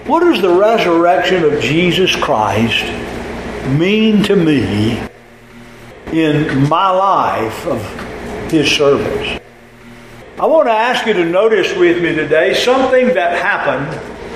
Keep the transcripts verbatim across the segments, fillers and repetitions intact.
What does the resurrection of Jesus Christ mean to me in my life of His service? I want to ask you to notice with me today something that happened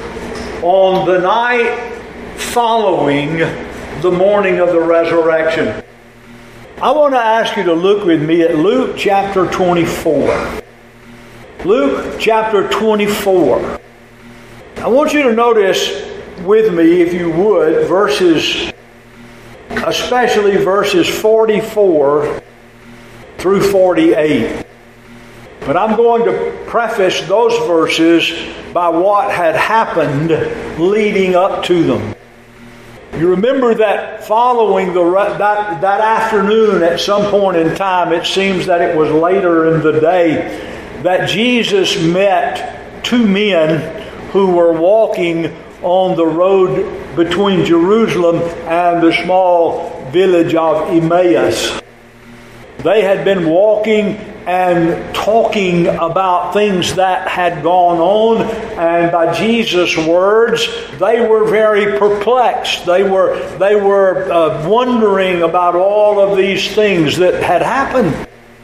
on the night following the morning of the resurrection. I want to ask you to look with me at Luke chapter twenty-four. Luke chapter twenty-four. I want you to notice with me, if you would, verses, especially verses forty-four through forty-eight. But I'm going to preface those verses by what had happened leading up to them. You remember that following the that, that afternoon at some point in time, it seems that it was later in the day, that Jesus met two men who were walking on the road between Jerusalem and the small village of Emmaus. They had been walking and talking about things that had gone on, and by Jesus' words, they were very perplexed. They were they were uh, wondering about all of these things that had happened.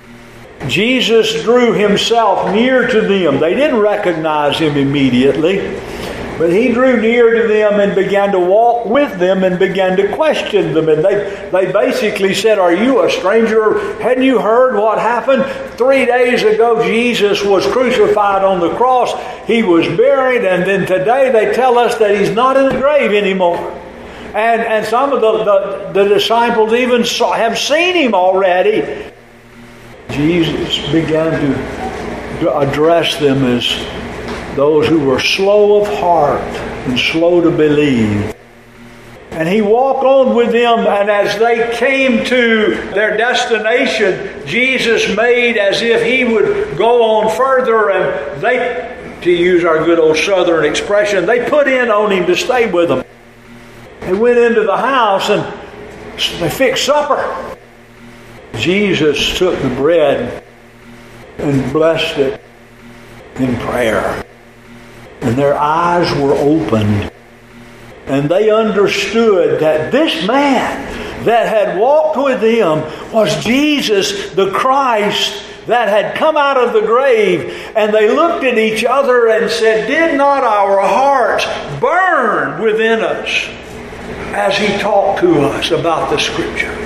Jesus drew Himself near to them. They didn't recognize Him immediately, but He drew near to them and began to walk with them and began to question them. And they, they basically said, "Are you a stranger? Hadn't you heard what happened? Three days ago Jesus was crucified on the cross. He was buried, and then today they tell us that He's not in the grave anymore. And, and some of the, the, the disciples even saw, have seen Him already." Jesus began to address them as those who were slow of heart and slow to believe. And He walked on with them, and as they came to their destination, Jesus made as if He would go on further, and they, to use our good old southern expression, they put in on Him to stay with them. They went into the house and they fixed supper. Jesus took the bread and blessed it in prayer. And their eyes were opened. And they understood that this man that had walked with them was Jesus the Christ that had come out of the grave. And they looked at each other and said, "Did not our hearts burn within us as He talked to us about the Scriptures?"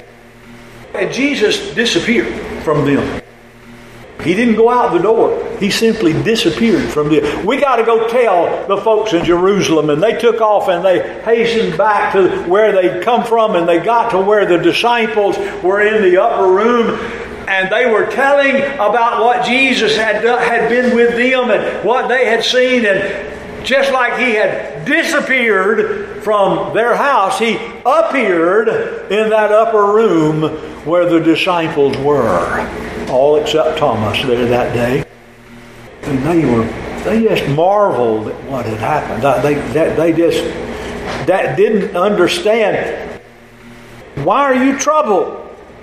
And Jesus disappeared from them. He didn't go out the door. He simply disappeared from them. We got to go tell the folks in Jerusalem. And they took off and they hastened back to where they'd come from. And they got to where the disciples were in the upper room. And they were telling about what Jesus had done, had been with them and what they had seen. And just like He had disappeared from their house, He appeared in that upper room where the disciples were, all except Thomas there that day. And they were, they just marveled at what had happened. They, they, they just that didn't understand. Why are you troubled?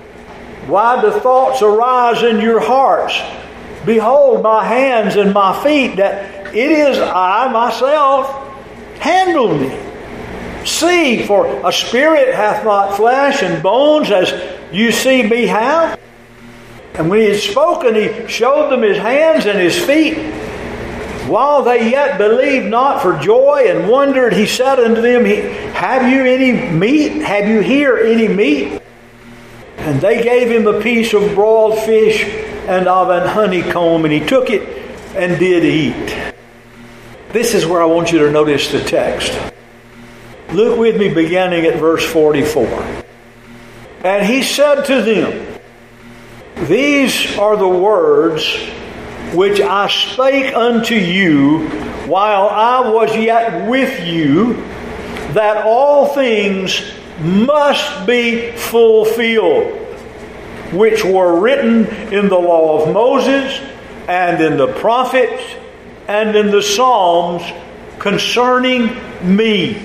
Why do thoughts arise in your hearts? Behold my hands and my feet, that it is I myself. Handle me. See, for a spirit hath not flesh and bones as you see me have. And when He had spoken, He showed them His hands and His feet. While they yet believed not for joy and wondered, He said unto them, "Have you any meat? Have you here any meat?" And they gave Him a piece of broiled fish and of an honeycomb, and He took it and did eat. This is where I want you to notice the text. Look with me beginning at verse forty-four. And He said to them, "These are the words which I spake unto you while I was yet with you, that all things must be fulfilled, which were written in the law of Moses and in the prophets and in the Psalms concerning me.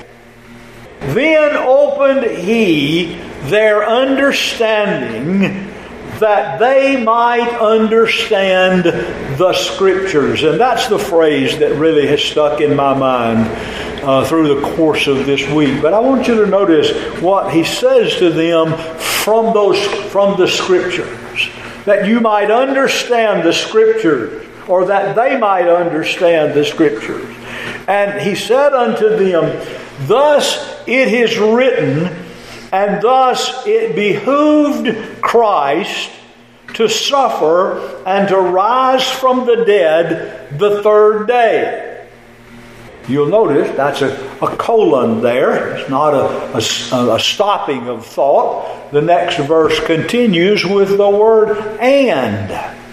Then opened He their understanding, that they might understand the Scriptures. And that's the phrase that really has stuck in my mind uh, through the course of this week. But I want you to notice what he says to them from those from the Scriptures, that you might understand the Scriptures, or that they might understand the Scriptures. And he said unto them, thus it is written, and thus it behooved Christ to suffer and to rise from the dead the third day. You'll notice that's a, a colon there. It's not a, a, a stopping of thought. The next verse continues with the word and.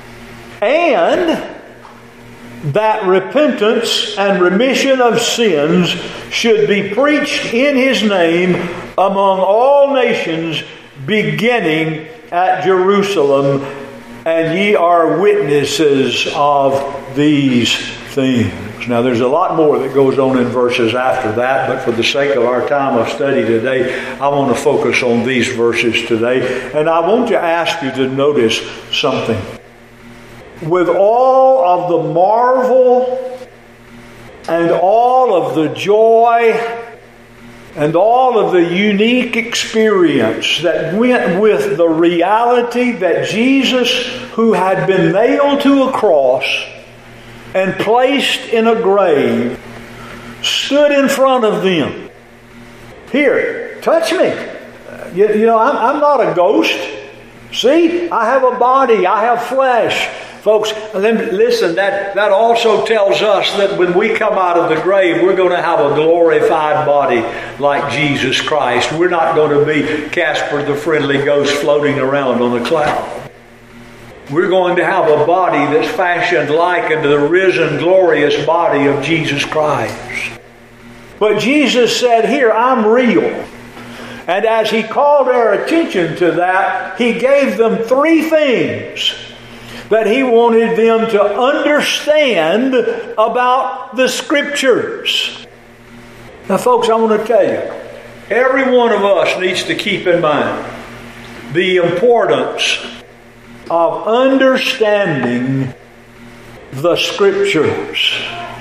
And that repentance and remission of sins should be preached in His name among all nations, beginning at Jerusalem, and ye are witnesses of these things. Now there's a lot more that goes on in verses after that, but for the sake of our time of study today, I want to focus on these verses today. And I want to ask you to notice something. With all of the marvel and all of the joy and all of the unique experience that went with the reality that Jesus, who had been nailed to a cross and placed in a grave, stood in front of them. Here, touch me. You, you know, I'm, I'm not a ghost. See, I have a body. I have flesh. Folks, listen, that, that also tells us that when we come out of the grave, we're going to have a glorified body like Jesus Christ. We're not going to be Casper the Friendly Ghost floating around on a cloud. We're going to have a body that's fashioned like unto the risen, glorious body of Jesus Christ. But Jesus said, here, I'm real. And as He called our attention to that, He gave them three things that He wanted them to understand about the Scriptures. Now, folks, I want to tell you, every one of us needs to keep in mind the importance of understanding the Scriptures.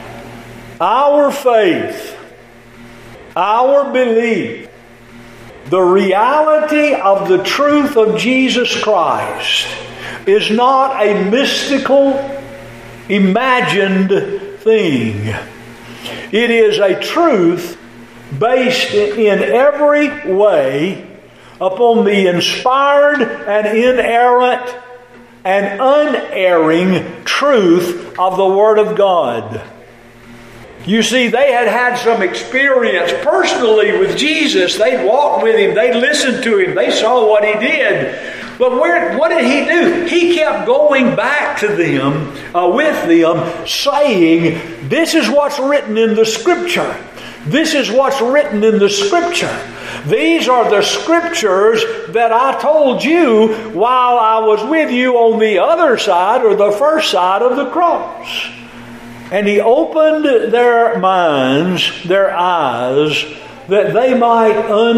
Our faith, our belief, the reality of the truth of Jesus Christ is not a mystical, imagined thing. It is a truth based in every way upon the inspired and inerrant and unerring truth of the Word of God. You see, they had had some experience personally with Jesus. They walked with Him. They listened to Him. They saw what He did. But where, what did He do? He kept going back to them, uh, with them, saying, this is what's written in the Scripture. This is what's written in the Scripture. These are the Scriptures that I told you while I was with you on the other side, or the first side of the cross. And He opened their minds, their eyes, that they might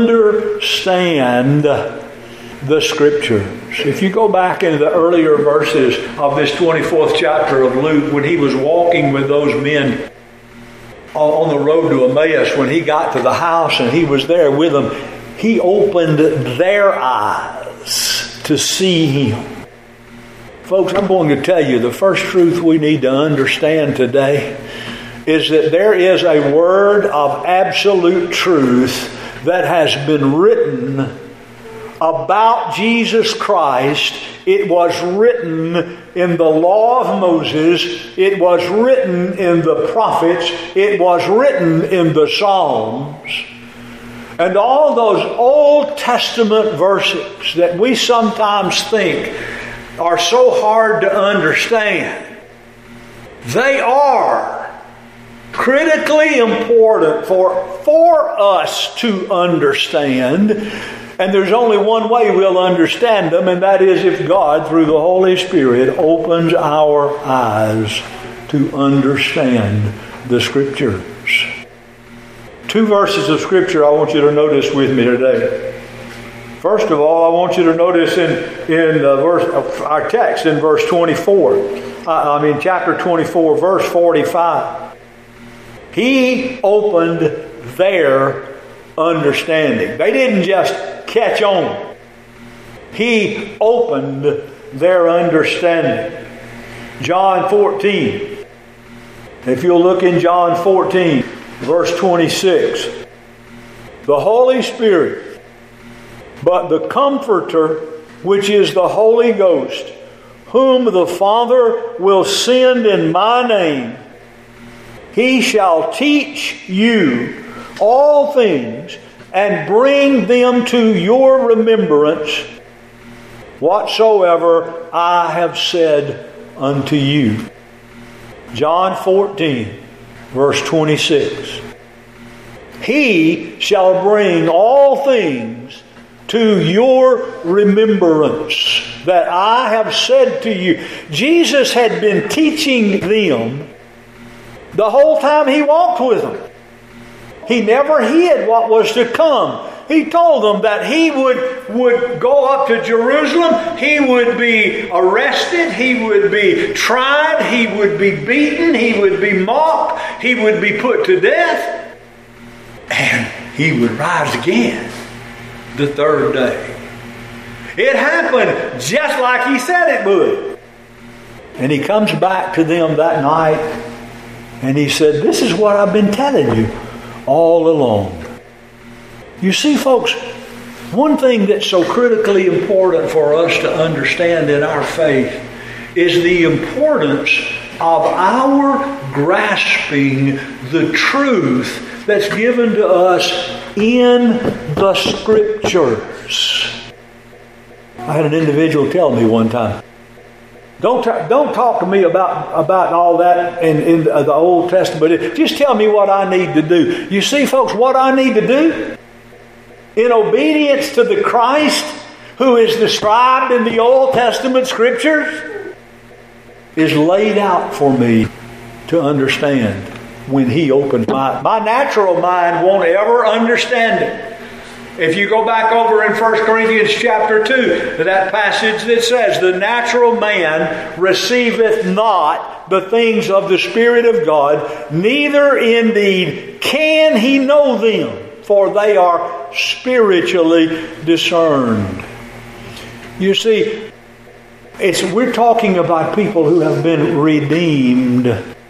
understand the Scriptures. If you go back into the earlier verses of this twenty-fourth chapter of Luke, when He was walking with those men on the road to Emmaus, when He got to the house and He was there with them, He opened their eyes to see Him. Folks, I'm going to tell you the first truth we need to understand today is that there is a word of absolute truth that has been written about Jesus Christ. It was written in the law of Moses. It was written in the prophets. It was written in the Psalms. And all those Old Testament verses that we sometimes think are so hard to understand, they are critically important for, for us to understand. And there's only one way we'll understand them, and that is if God, through the Holy Spirit, opens our eyes to understand the Scriptures. Two verses of Scripture I want you to notice with me today. First of all, I want you to notice in in uh, verse uh, our text in verse twenty-four. Uh, I mean, chapter twenty-four, verse forty-five. He opened their understanding. They didn't just catch on. He opened their understanding. John fourteen. If you'll look in John fourteen, verse twenty-six. The Holy Spirit, but the Comforter, which is the Holy Ghost, whom the Father will send in my name, He shall teach you all things and bring them to your remembrance whatsoever I have said unto you. John fourteen, verse twenty-six. He shall bring all things to your remembrance that I have said to you. Jesus had been teaching them the whole time He walked with them. He never hid what was to come. He told them that He would, would go up to Jerusalem. He would be arrested. He would be tried. He would be beaten. He would be mocked. He would be put to death. And He would rise again the third day. It happened just like He said it would. And He comes back to them that night and He said, this is what I've been telling you all along. You see, folks, one thing that's so critically important for us to understand in our faith is the importance of our grasping the truth that's given to us in the Scriptures. I had an individual tell me one time, Don't t- don't talk to me about, about all that in, in the Old Testament. Just tell me what I need to do. You see, folks, what I need to do in obedience to the Christ who is described in the Old Testament Scriptures is laid out for me to understand when He opens my... My natural mind won't ever understand it. If you go back over in First Corinthians chapter two, that passage that says, the natural man receiveth not the things of the Spirit of God, neither indeed can he know them, for they are spiritually discerned. You see, it's we're talking about people who have been redeemed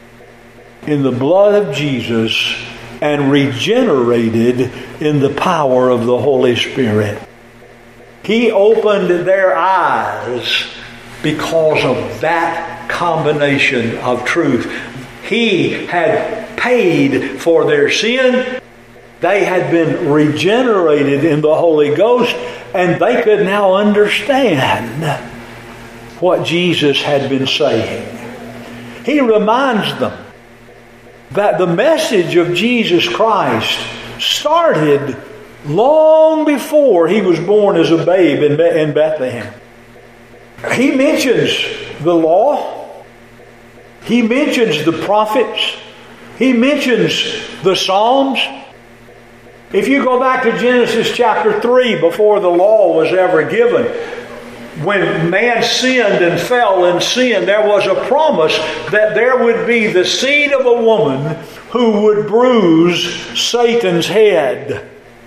in the blood of Jesus and regenerated in the power of the Holy Spirit. He opened their eyes because of that combination of truth. He had paid for their sin. They had been regenerated in the Holy Ghost, and they could now understand what Jesus had been saying. He reminds them that the message of Jesus Christ started long before He was born as a babe in Bethlehem. He mentions the law. He mentions the prophets. He mentions the Psalms. If you go back to Genesis chapter three, before the law was ever given, when man sinned and fell in sin, there was a promise that there would be the seed of a woman who would bruise Satan's head.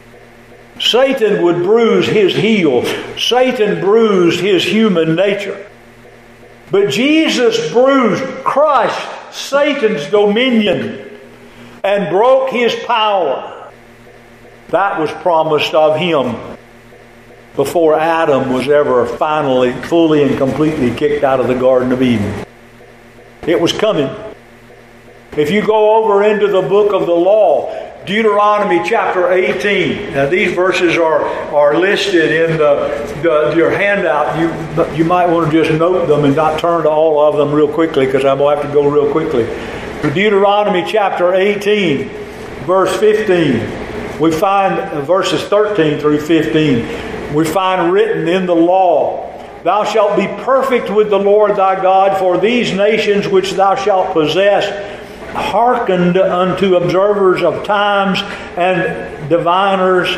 Satan would bruise his heel. Satan bruised his human nature. But Jesus bruised, crushed Satan's dominion and broke his power. That was promised of Him before Adam was ever finally, fully and completely kicked out of the Garden of Eden. It was coming. If you go over into the book of the law, Deuteronomy chapter eighteen. Now these verses are, are listed in the, the your handout. You, you might want to just note them and not turn to all of them real quickly, because I'm going to have to go real quickly. Deuteronomy chapter eighteen, verse fifteen. We find verses thirteen through fifteen. We find written in the law, thou shalt be perfect with the Lord thy God, for these nations which thou shalt possess hearkened unto observers of times and diviners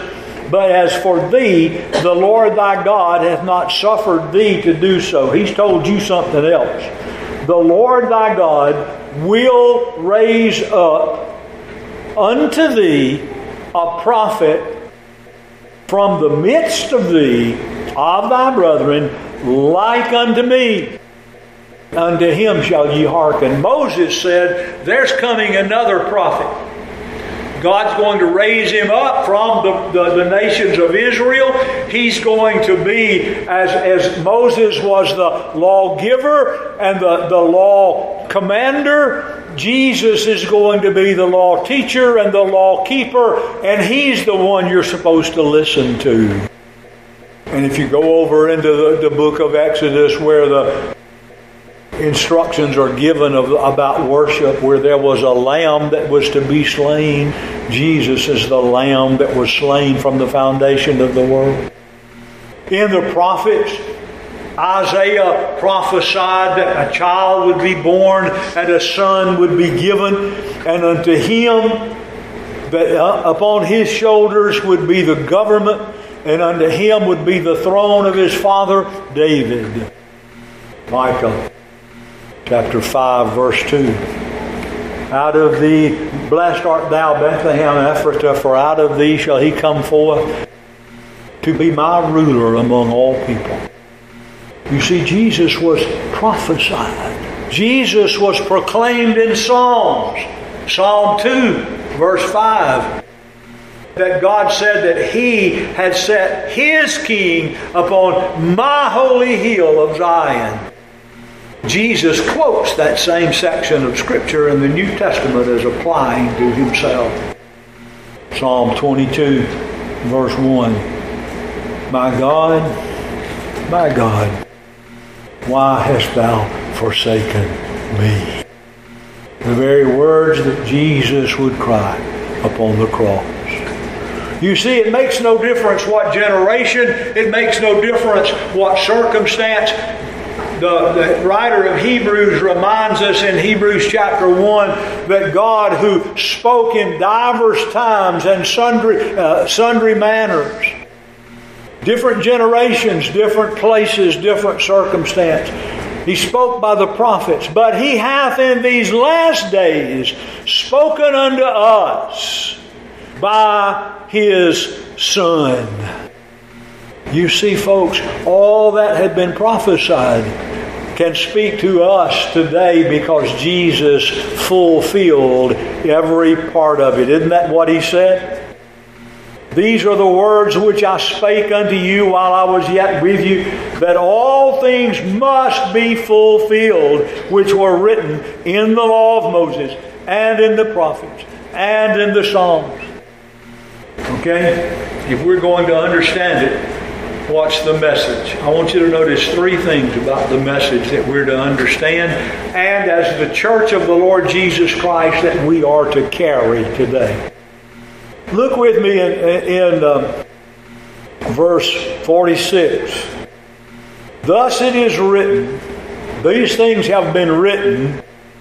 But as for thee, the Lord thy God hath not suffered thee to do so. He's told you something else. The Lord thy God will raise up unto thee a prophet from the midst of thee, of thy brethren, like unto me. Unto him shall ye hearken. Moses said, there's coming another prophet. God's going to raise him up from the, the, the nations of Israel. He's going to be, as, as Moses was the lawgiver and the, the law commander, Jesus is going to be the law teacher and the law keeper, and he's the one you're supposed to listen to. And if you go over into the, the book of Exodus where the instructions are given of, about worship, where there was a lamb that was to be slain, Jesus is the lamb that was slain from the foundation of the world. In the prophets, Isaiah prophesied that a child would be born and a son would be given, and unto him that uh, upon his shoulders would be the government, and unto him would be the throne of his father David. Micah chapter five, verse two. Out of thee, blessed art thou, Bethlehem Ephratah, for out of thee shall he come forth to be my ruler among all people. You see, Jesus was prophesied. Jesus was proclaimed in Psalms. Psalm two, verse five. That God said that He had set His King upon my holy hill of Zion. Jesus quotes that same section of Scripture in the New Testament as applying to Himself. Psalm twenty-two, verse one. My God, my God, why hast thou forsaken me? The very words that Jesus would cry upon the cross. You see, it makes no difference what generation, it makes no difference what circumstance. The, the writer of Hebrews reminds us in Hebrews chapter one that God, who spoke in divers times and sundry, uh, sundry manners, different generations, different places, different circumstance, He spoke by the prophets, but He hath in these last days spoken unto us by His Son. You see, folks, all that had been prophesied can speak to us today because Jesus fulfilled every part of it. Isn't that what He said? These are the words which I spake unto you while I was yet with you, that all things must be fulfilled which were written in the law of Moses and in the prophets and in the Psalms. Okay? If we're going to understand it, watch the message. I want you to notice three things about the message that we're to understand, and as the church of the Lord Jesus Christ that we are to carry today. Look with me in, in um, verse forty-six. Thus it is written, these things have been written,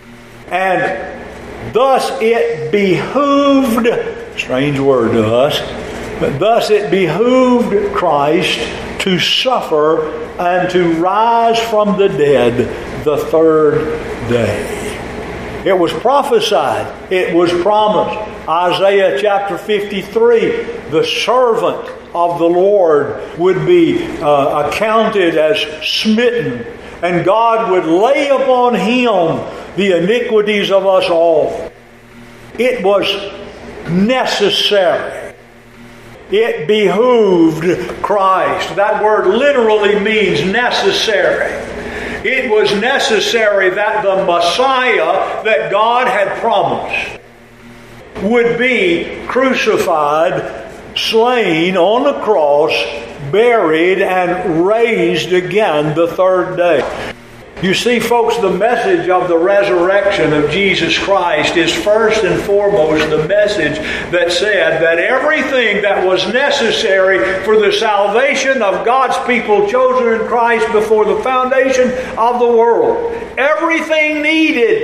and thus it behooved, strange word to us, but thus it behooved Christ to suffer and to rise from the dead the third day. It was prophesied. It was promised. Isaiah chapter fifty-three, the servant of the Lord would be uh, accounted as smitten, and God would lay upon Him the iniquities of us all. It was necessary. It behooved Christ. That word literally means necessary. It was necessary that the Messiah that God had promised would be crucified, slain on the cross, buried, and raised again the third day. You see, folks, the message of the resurrection of Jesus Christ is first and foremost the message that said that everything that was necessary for the salvation of God's people chosen in Christ before the foundation of the world, everything needed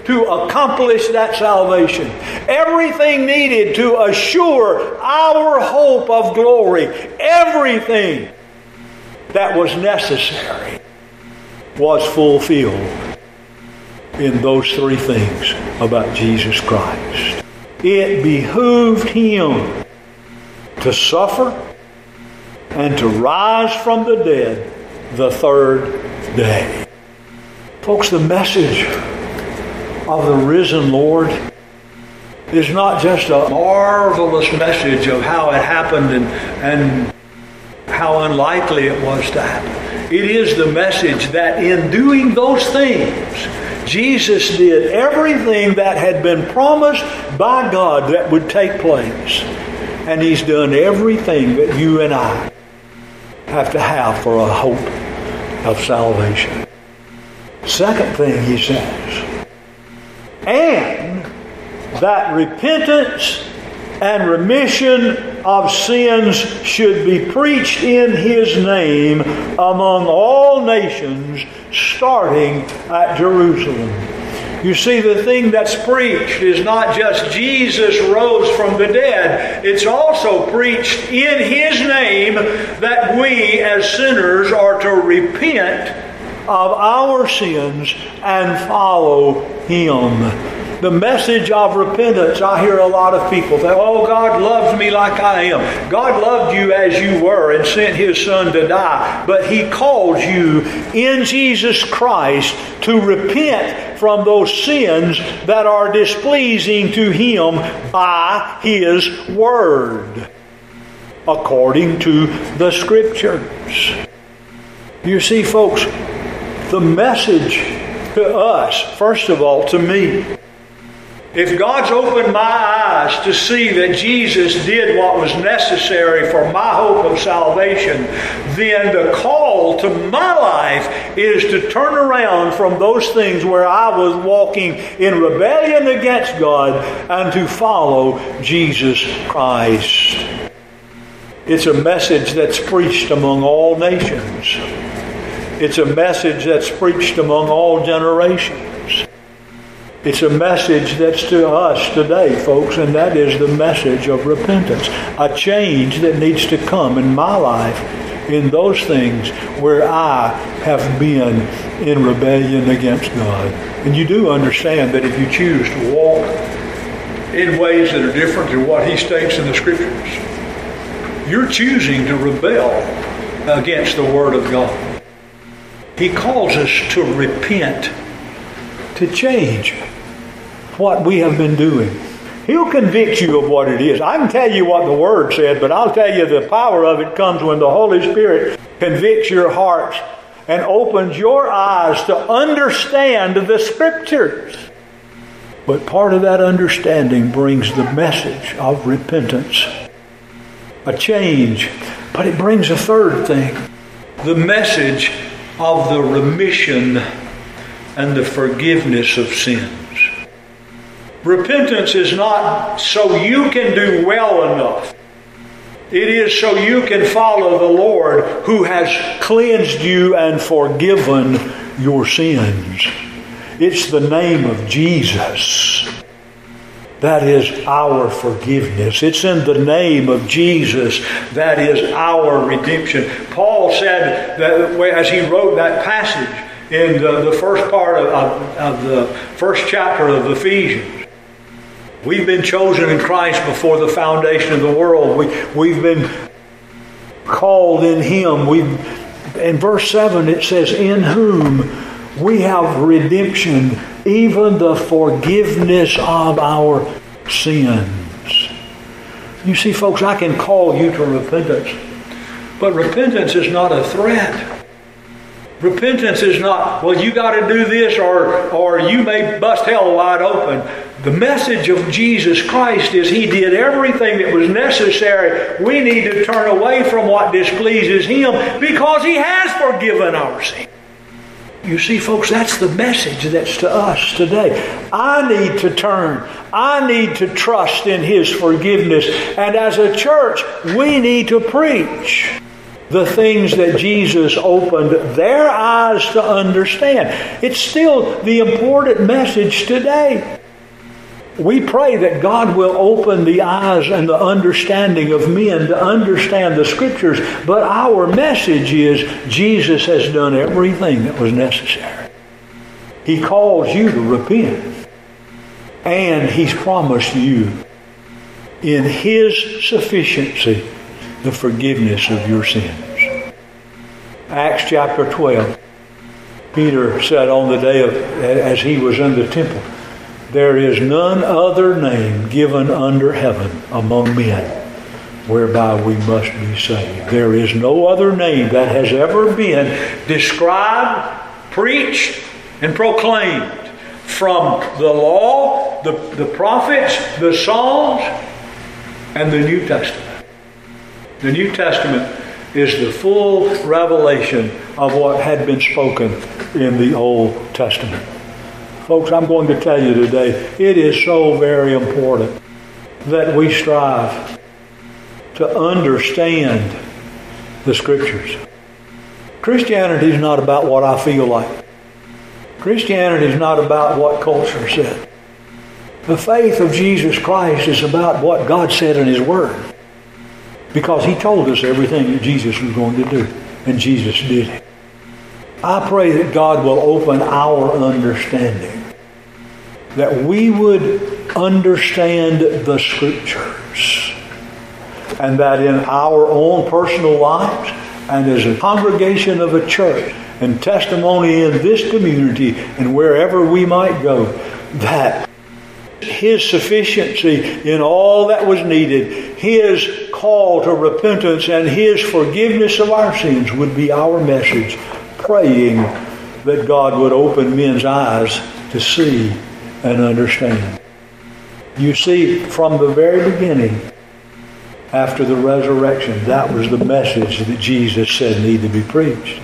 to accomplish that salvation. Everything needed to assure our hope of glory. Everything that was necessary was fulfilled in those three things about Jesus Christ. It behooved Him to suffer and to rise from the dead the third day. Folks, the message of the risen Lord is not just a marvelous message of how it happened and, and how unlikely it was to happen. It is the message that in doing those things, Jesus did everything that had been promised by God that would take place. And He's done everything that you and I have to have for a hope of salvation. Second thing He says, and that repentance and remission of sins should be preached in His name among all nations, starting at Jerusalem. You see, the thing that's preached is not just Jesus rose from the dead. It's also preached in His name that we as sinners are to repent of our sins and follow Him. The message of repentance, I hear a lot of people say, oh, God loves me like I am. God loved you as you were and sent His Son to die. But He called you in Jesus Christ to repent from those sins that are displeasing to Him by His Word, according to the Scriptures. You see, folks, the message to us, first of all, to me, if God's opened my eyes to see that Jesus did what was necessary for my hope of salvation, then the call to my life is to turn around from those things where I was walking in rebellion against God and to follow Jesus Christ. It's a message that's preached among all nations. It's a message that's preached among all generations. It's a message that's to us today, folks, and that is the message of repentance. A change that needs to come in my life in those things where I have been in rebellion against God. And you do understand that if you choose to walk in ways that are different than what He states in the Scriptures, you're choosing to rebel against the Word of God. He calls us to repent, to change what we have been doing. He'll convict you of what it is. I can tell you what the Word said, but I'll tell you the power of it comes when the Holy Spirit convicts your heart and opens your eyes to understand the Scriptures. But part of that understanding brings the message of repentance, a change. But it brings a third thing, the message of the remission and the forgiveness of sins. Repentance is not so you can do well enough. It is so you can follow the Lord who has cleansed you and forgiven your sins. It's the name of Jesus that is our forgiveness. It's in the name of Jesus that is our redemption. Paul said that as he wrote that passage in the, the first part of, of, of the first chapter of Ephesians, we've been chosen in Christ before the foundation of the world. We, we've been called in Him. We've, in verse seven it says, in whom we have redemption, even the forgiveness of our sins. You see, folks, I can call you to repentance, but repentance is not a threat. Repentance is not, well, you got to do this or, or you may bust hell wide open. The message of Jesus Christ is He did everything that was necessary. We need to turn away from what displeases Him because He has forgiven our sin. You see, folks, that's the message that's to us today. I need to turn. I need to trust in His forgiveness. And as a church, we need to preach the things that Jesus opened their eyes to understand. It's still the important message today. We pray that God will open the eyes and the understanding of men to understand the Scriptures, but our message is Jesus has done everything that was necessary. He calls you to repent, and He's promised you in His sufficiency the forgiveness of your sins. Acts chapter twelve, Peter said on the day of, as he was in the temple, there is none other name given under heaven among men whereby we must be saved. There is no other name that has ever been described, preached, and proclaimed from the law, the, the prophets, the Psalms, and the New Testament. The New Testament is the full revelation of what had been spoken in the Old Testament. Folks, I'm going to tell you today, it is so very important that we strive to understand the Scriptures. Christianity is not about what I feel like. Christianity is not about what culture said. The faith of Jesus Christ is about what God said in His Word. Because He told us everything that Jesus was going to do. And Jesus did it. I pray that God will open our understanding. That we would understand the Scriptures. And that in our own personal lives and as a congregation of a church and testimony in this community and wherever we might go, that His sufficiency in all that was needed, His call to repentance and His forgiveness of our sins would be our message, praying that God would open men's eyes to see and understand. You see, from the very beginning, after the resurrection, that was the message that Jesus said needed to be preached.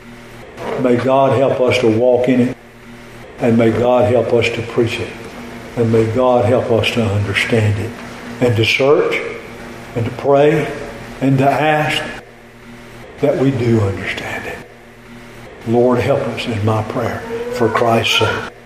May God help us to walk in it, and may God help us to preach it, and may God help us to understand it, and to search, and to pray, and to ask that we do understand it. Lord, help us is my prayer for Christ's sake.